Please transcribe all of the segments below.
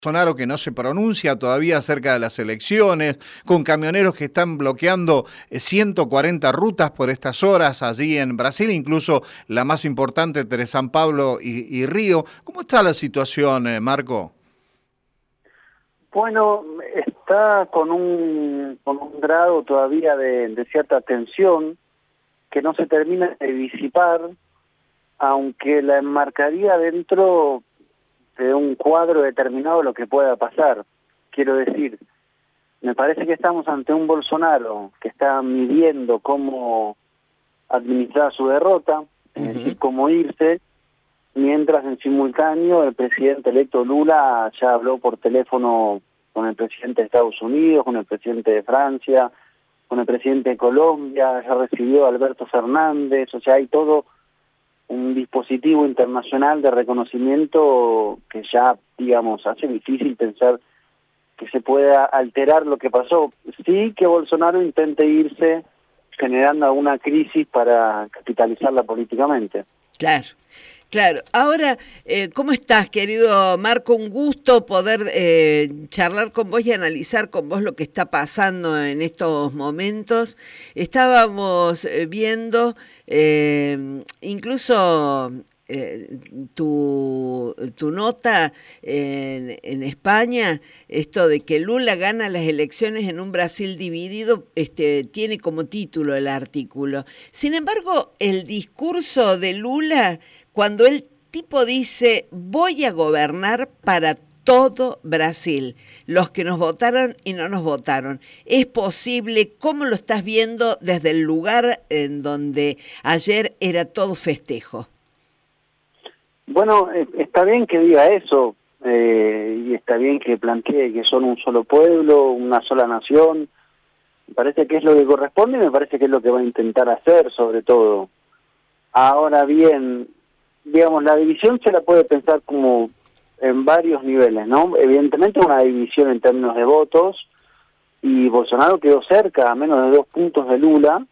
Bolsonaro que no se pronuncia todavía acerca de las elecciones, con camioneros que están bloqueando 140 rutas por estas horas allí en Brasil, incluso la más importante entre San Pablo y Río. ¿Cómo está la situación, Marco? Bueno, está con un grado todavía de cierta tensión que no se termina de disipar, aunque la enmarcaría dentro de un cuadro determinado de lo que pueda pasar. Quiero decir, me parece que estamos ante un Bolsonaro que está midiendo cómo administrar su derrota, es decir, cómo irse, mientras en simultáneo el presidente electo Lula ya habló por teléfono con el presidente de Estados Unidos, con el presidente de Francia, con el presidente de Colombia, ya recibió a Alberto Fernández, o sea, hay todo un dispositivo internacional de reconocimiento que ya, digamos, hace difícil pensar que se pueda alterar lo que pasó. Sí que Bolsonaro intente irse generando alguna crisis para capitalizarla políticamente. Claro, claro. Ahora, ¿cómo estás, querido Marco? Un gusto poder charlar con vos y analizar con vos lo que está pasando en estos momentos. Estábamos viendo incluso tu nota en España, esto de que Lula gana las elecciones en un Brasil dividido, tiene como título el artículo. Sin embargo, el discurso de Lula, cuando el tipo dice, voy a gobernar para todo Brasil, los que nos votaron y no nos votaron. ¿Es posible? ¿Cómo lo estás viendo desde el lugar en donde ayer era todo festejo? Bueno, está bien que diga eso, y está bien que plantee que son un solo pueblo, una sola nación. Me parece que es lo que corresponde y me parece que es lo que va a intentar hacer, sobre todo. Ahora bien, digamos, la división se la puede pensar como en varios niveles, ¿no? Evidentemente una división en términos de votos, y Bolsonaro quedó cerca, a menos de 2 puntos de Lula,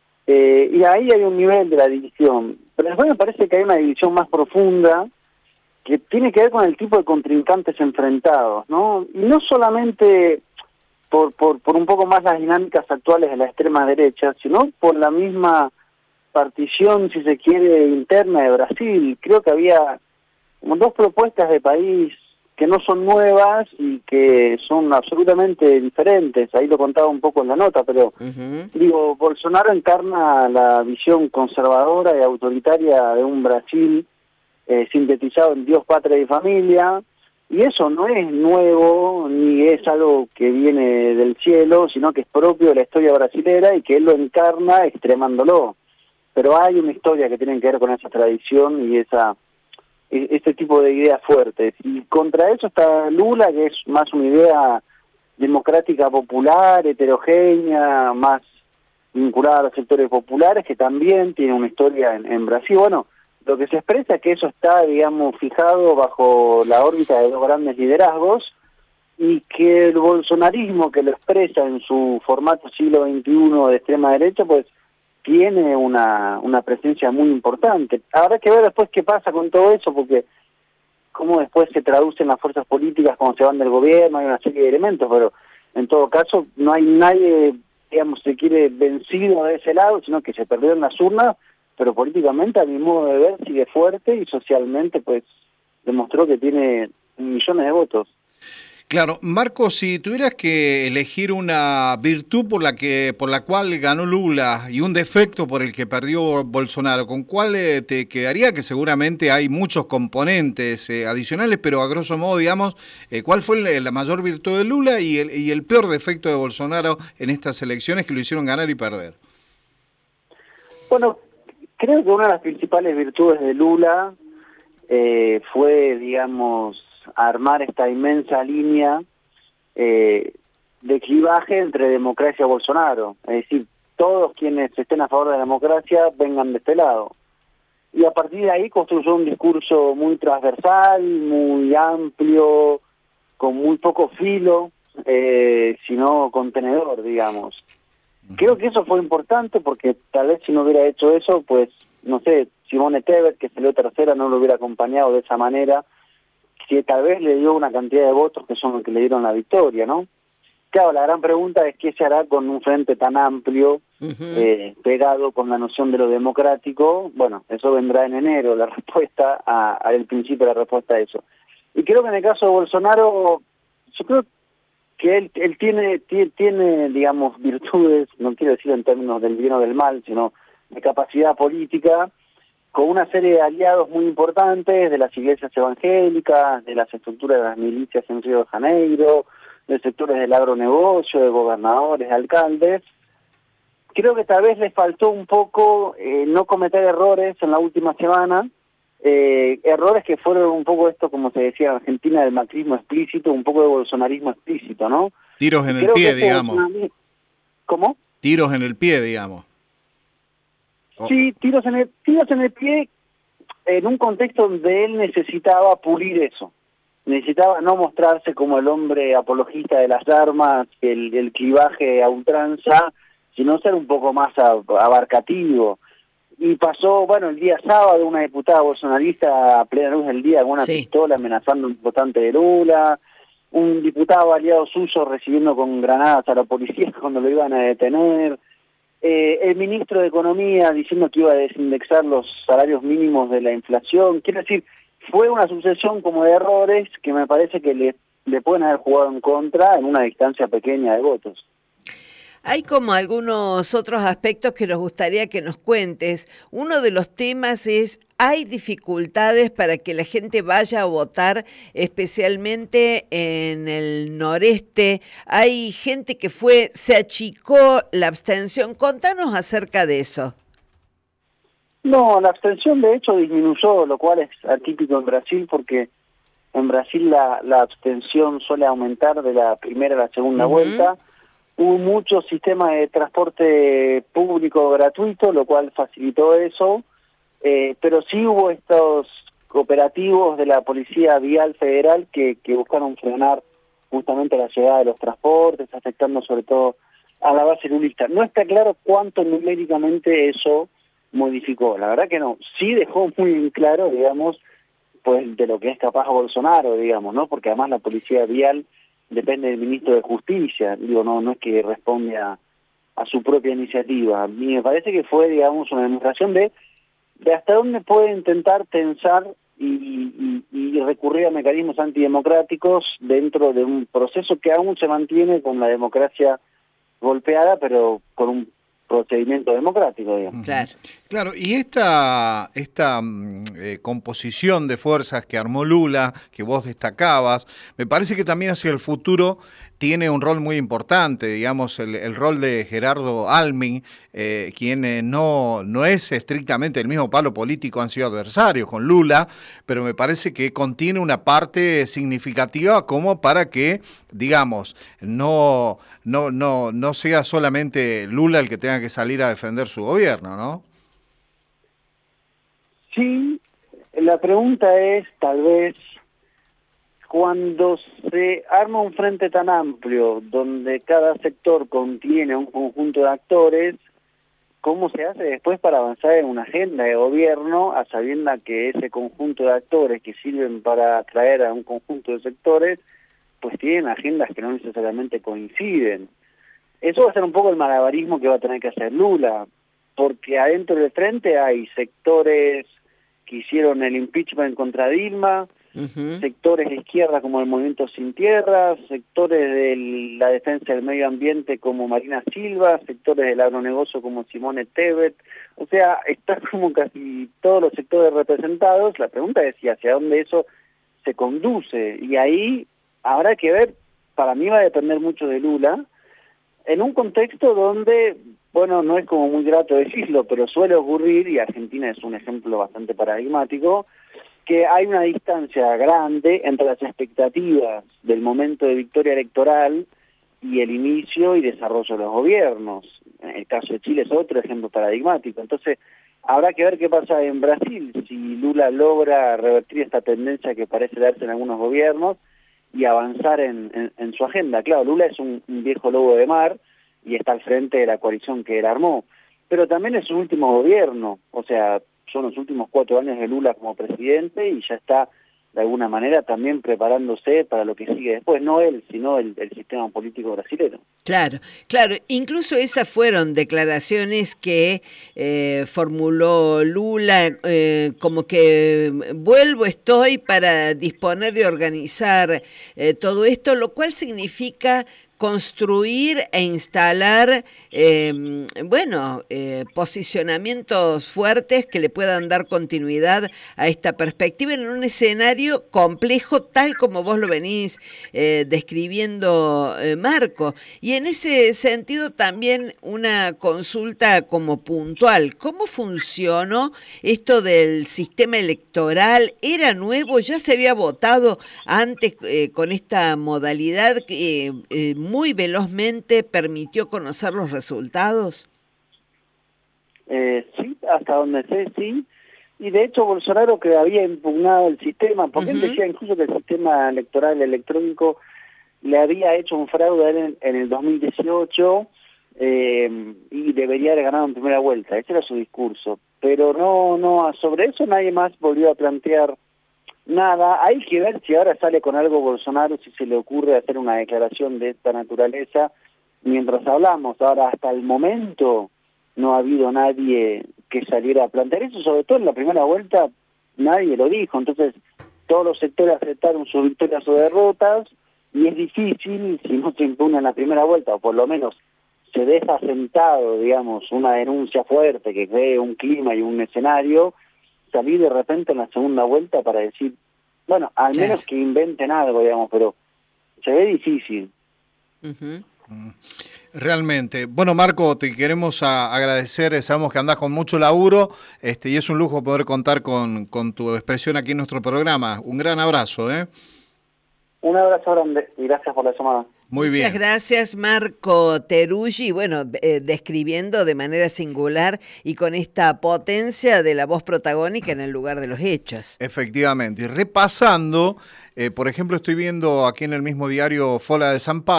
y ahí hay un nivel de la división. Pero después me parece que hay una división más profunda que tiene que ver con el tipo de contrincantes enfrentados, ¿no? Y no solamente por un poco más las dinámicas actuales de la extrema derecha, sino por la misma partición, si se quiere, interna de Brasil. Creo que había como 2 propuestas de país que no son nuevas y que son absolutamente diferentes. Ahí lo contaba un poco en la nota, pero digo, Bolsonaro encarna la visión conservadora y autoritaria de un Brasil sintetizado en Dios, patria y familia, y eso no es nuevo ni es algo que viene del cielo, sino que es propio de la historia brasilera y que él lo encarna extremándolo. Pero hay una historia que tiene que ver con esa tradición y ese tipo de ideas fuertes. Y contra eso está Lula, que es más una idea democrática popular, heterogénea, más vinculada a los sectores populares, que también tiene una historia en Brasil. Bueno, lo que se expresa es que eso está, digamos, fijado bajo la órbita de 2 grandes liderazgos, y que el bolsonarismo, que lo expresa en su formato siglo XXI de extrema derecha, pues tiene una presencia muy importante. Habrá que ver después qué pasa con todo eso, porque cómo después se traducen las fuerzas políticas cuando se van del gobierno, hay una serie de elementos, pero en todo caso no hay nadie, digamos, se quiere vencido de ese lado, sino que se perdieron las urnas, pero políticamente, a mi modo de ver, sigue fuerte y socialmente pues demostró que tiene millones de votos. Claro, Marco, si tuvieras que elegir una virtud por la cual ganó Lula y un defecto por el que perdió Bolsonaro, ¿con cuál te quedaría? Que seguramente hay muchos componentes adicionales, pero a grosso modo, digamos, ¿cuál fue la mayor virtud de Lula y el peor defecto de Bolsonaro en estas elecciones que lo hicieron ganar y perder? Bueno, creo que una de las principales virtudes de Lula fue, digamos, armar esta inmensa línea de clivaje entre democracia y Bolsonaro. Es decir, todos quienes estén a favor de la democracia vengan de este lado. Y a partir de ahí construyó un discurso muy transversal, muy amplio, con muy poco filo, sino contenedor, digamos. Creo que eso fue importante porque tal vez si no hubiera hecho eso, pues, no sé, Simone Tebet, que salió tercera, no lo hubiera acompañado de esa manera, que tal vez le dio una cantidad de votos que son los que le dieron la victoria, ¿no? Claro, la gran pregunta es qué se hará con un frente tan amplio, pegado con la noción de lo democrático. Bueno, eso vendrá en enero, la respuesta, el principio de la respuesta a eso. Y creo que en el caso de Bolsonaro, yo creo que él tiene, digamos, virtudes, no quiero decir en términos del bien o del mal, sino de capacidad política, con una serie de aliados muy importantes, de las iglesias evangélicas, de las estructuras de las milicias en Río de Janeiro, de sectores del agronegocio, de gobernadores, de alcaldes. Creo que tal vez le faltó un poco no cometer errores en la última semana, errores que fueron un poco esto, como se decía en Argentina, del macrismo explícito, un poco de bolsonarismo explícito, ¿no? Tiros en el pie, digamos. ¿Cómo? Tiros en el pie, digamos. Sí, tiros en el pie en un contexto donde él necesitaba pulir eso. Necesitaba no mostrarse como el hombre apologista de las armas, el clivaje a ultranza, sino ser un poco más abarcativo. Y pasó, bueno, el día sábado una diputada bolsonarista a plena luz del día con una pistola amenazando a un votante de Lula, un diputado aliado suyo recibiendo con granadas a la policía cuando lo iban a detener, el ministro de Economía diciendo que iba a desindexar los salarios mínimos de la inflación. Quiero decir, fue una sucesión como de errores que me parece que le pueden haber jugado en contra en una distancia pequeña de votos. Hay como algunos otros aspectos que nos gustaría que nos cuentes. Uno de los temas es, ¿hay dificultades para que la gente vaya a votar, especialmente en el noreste? Hay gente que se achicó la abstención. Contanos acerca de eso. No, la abstención de hecho disminuyó, lo cual es atípico en Brasil, porque en Brasil la abstención suele aumentar de la primera a la segunda vuelta. Hubo mucho sistema de transporte público gratuito, lo cual facilitó eso, pero sí hubo estos operativos de la Policía Vial Federal que buscaron frenar justamente la llegada de los transportes, afectando sobre todo a la base lulista. No está claro cuánto numéricamente eso modificó, la verdad que no. Sí dejó muy en claro, digamos, pues de lo que es capaz Bolsonaro, digamos, ¿no? Porque además la Policía Vial depende del ministro de Justicia, digo, no es que responde a su propia iniciativa. A mí me parece que fue, digamos, una demostración de hasta dónde puede intentar tensar y recurrir a mecanismos antidemocráticos dentro de un proceso que aún se mantiene con la democracia golpeada, pero con un procedimiento democrático, digamos. Claro, y esta composición de fuerzas que armó Lula, que vos destacabas, me parece que también hacia el futuro tiene un rol muy importante, digamos, el rol de Gerardo Almin, quien no es estrictamente el mismo palo político, han sido adversarios con Lula, pero me parece que contiene una parte significativa como para que, digamos, no sea solamente Lula el que tenga que salir a defender su gobierno, ¿no? Sí, la pregunta es, tal vez, cuando se arma un frente tan amplio, donde cada sector contiene un conjunto de actores, ¿cómo se hace después para avanzar en una agenda de gobierno, a sabiendas que ese conjunto de actores que sirven para atraer a un conjunto de sectores, pues tienen agendas que no necesariamente coinciden? Eso va a ser un poco el malabarismo que va a tener que hacer Lula, porque adentro del frente hay sectores que hicieron el impeachment contra Dilma, sectores de izquierda como el Movimiento Sin Tierra, sectores de la defensa del medio ambiente como Marina Silva, sectores del agronegocio como Simone Tebet. O sea, está como casi todos los sectores representados. La pregunta es si hacia dónde eso se conduce, y ahí habrá que ver. Para mí va a depender mucho de Lula, en un contexto donde, bueno, no es como muy grato decirlo, pero suele ocurrir, y Argentina es un ejemplo bastante paradigmático, que hay una distancia grande entre las expectativas del momento de victoria electoral y el inicio y desarrollo de los gobiernos. En el caso de Chile es otro ejemplo paradigmático. Entonces, habrá que ver qué pasa en Brasil, si Lula logra revertir esta tendencia que parece darse en algunos gobiernos y avanzar en su agenda. Claro, Lula es un viejo lobo de mar y está al frente de la coalición que él armó, pero también es su último gobierno, o sea, son los últimos 4 años de Lula como presidente y ya está de alguna manera también preparándose para lo que sigue después, no él, sino el sistema político brasileño. Claro, claro, incluso esas fueron declaraciones que formuló Lula, como que estoy para disponer de organizar todo esto, lo cual significa construir e instalar, posicionamientos fuertes que le puedan dar continuidad a esta perspectiva en un escenario complejo, tal como vos lo venís describiendo, Marco. Y en ese sentido también una consulta como puntual. ¿Cómo funcionó esto del sistema electoral? ¿Era nuevo? ¿Ya se había votado antes con esta modalidad que muy velozmente permitió conocer los resultados? Sí, hasta donde sé, sí. Y de hecho Bolsonaro, que había impugnado el sistema, porque él decía incluso que el sistema electoral electrónico le había hecho un fraude a él en el 2018 y debería haber ganado en primera vuelta. Ese era su discurso. Pero no sobre eso nadie más volvió a plantear nada. Hay que ver si ahora sale con algo Bolsonaro, si se le ocurre hacer una declaración de esta naturaleza. Mientras hablamos, ahora hasta el momento no ha habido nadie que saliera a plantear eso, sobre todo en la primera vuelta nadie lo dijo. Entonces todos los sectores aceptaron sus victorias o derrotas, y es difícil, si no se impugna en la primera vuelta, o por lo menos se deja sentado, digamos, una denuncia fuerte que cree un clima y un escenario, salir de repente en la segunda vuelta para decir, bueno, al menos que inventen algo, digamos, pero se ve difícil. Realmente. Bueno, Marco, te queremos agradecer, sabemos que andás con mucho laburo, y es un lujo poder contar con tu expresión aquí en nuestro programa. Un gran abrazo, ¿eh? Un abrazo grande y gracias por la llamada. Muy bien. Muchas gracias, Marco Teruggi, bueno, describiendo de manera singular y con esta potencia de la voz protagónica en el lugar de los hechos. Efectivamente. Y repasando, por ejemplo, estoy viendo aquí en el mismo diario Folha de San Pablo,